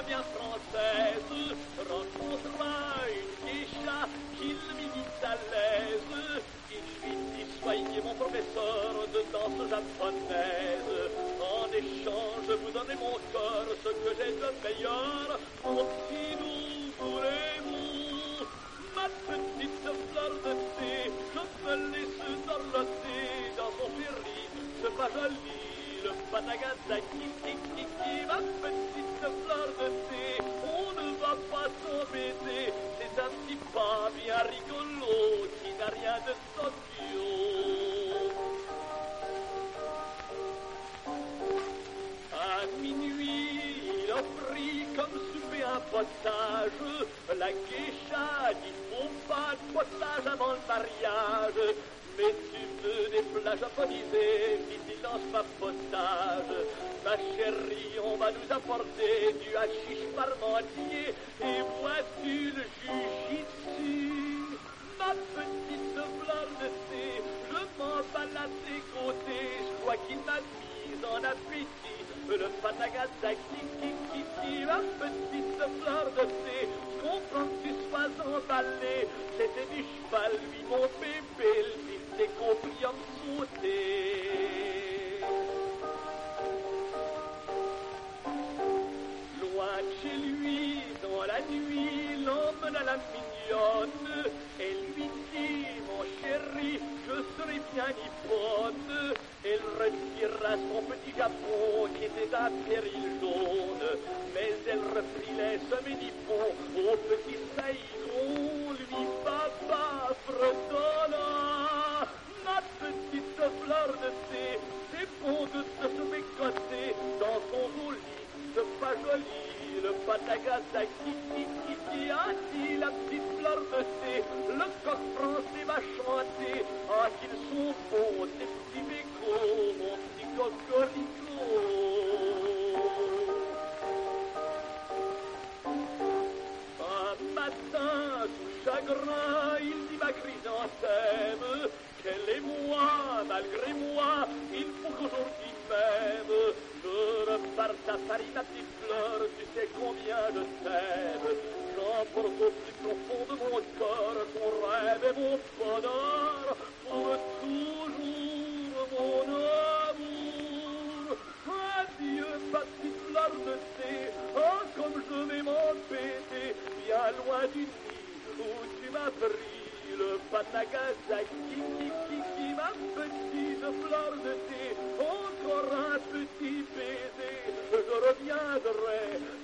bien française, rencontrera une geisha qu'il m'imite à l'aise. Il lui dit soyez mon professeur de danse japonaise. En échange, vous donnez mon corps, ce que j'ai de meilleur. Mon petit nous voulez-vous, ma petite fleur de thé, je me laisse dorloter dans son chéri, c'est pas joli. Le Panagasaki, ma petite fleur de thé, on ne va pas s'embêter, c'est un petit pas bien rigolo qui n'a rien de socio. À minuit, il offrit comme souper un potage, la geisha dit faut pas de potage avant le mariage. Mais tu veux des plats japonisés, dit-il dans ce papotage. Ma chérie, on va nous apporter du hashish parmentier. Et vois-tu le jujitsu, ma petite fleur de thé, je m'emballe à tes côtés, je crois qu'il m'a mise en appétit. Le Panagasaki, ma petite fleur de thé, je comprends que tu sois emballé. C'était du cheval, lui, mon bébé, le t'es compris en sauter. Loin de chez lui, dans la nuit, l'emmène à la mignonne. Elle lui dit, mon chéri, je serai bien nippone. Elle retira son petit Japon qui était un péril jaune. Mais elle reprit les sommets nippons au petit Saigon, lui papa fredonna. Ma petite fleur de thé, c'est bon de se mécoter dans son joli, c'est pas joli, le Panagasaki qui a dit la petite fleur de thé, le coq français va chanter, ah qu'ils sont beaux, tes petits bécots, mon petit cocorico. Un matin, tout chagrin, il dit ma chrysanthème, qu'elle est moi, malgré moi, il faut qu'aujourd'hui même, je reparte à Paris, ma petite fleur, tu sais combien je t'aime. J'emporte au plus profond de mon corps ton rêve et mon bonheur, pour toujours mon amour. Adieu, ma petite fleur de thé, oh, comme je vais m'embêter, bien loin du nid où tu m'as pris. Le Panagasaki, ma petite fleur de thé, encore un petit baiser, je reviendrai